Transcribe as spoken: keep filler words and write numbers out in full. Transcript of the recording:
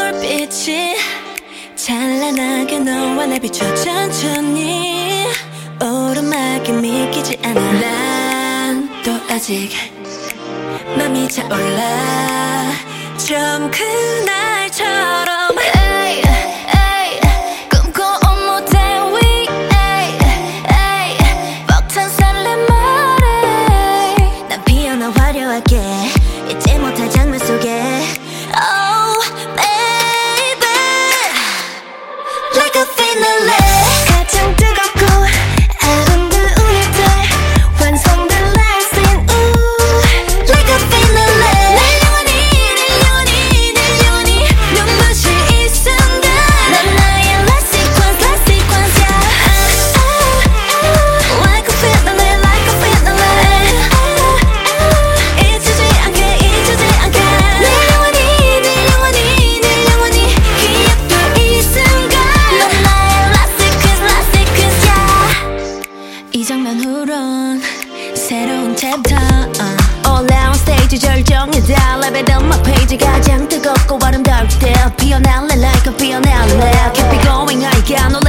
불빛이 찬란하게 너와 날 비춰 천천히 오르막이 믿기지 않아 난 또 아직 맘이 차올라 좀 그날처럼 에이, 에이, 꿈꿔온 무대 위 에이, 에이, 벅찬 설렘 아래 난 피어나 화려하게 잊지 못할 장면 속에 Oh baby Like a finale 가장 뜨겁고 아름다운 이들 완성된 last scene Ooh Like a finale 날 영원히 날 영원히 날 영원히 눈부신 이 순간 넌 나의 last sequence last sequence yeah ah, ah, Like a finale like a finale ah, ah, 잊히지 않게 잊히지 않게 날 영원히 날 영원히 날 영원히 기억될 이 순간 넌 나의 last sequence last sequence yeah 이 장면 후론 새로운 챕터 uh. 올라온 스테이지 절정이다 레벨 음악 페이지 가장 뜨겁고 아름다울 때 피어날래 like a 피어날래 Keep it going I got no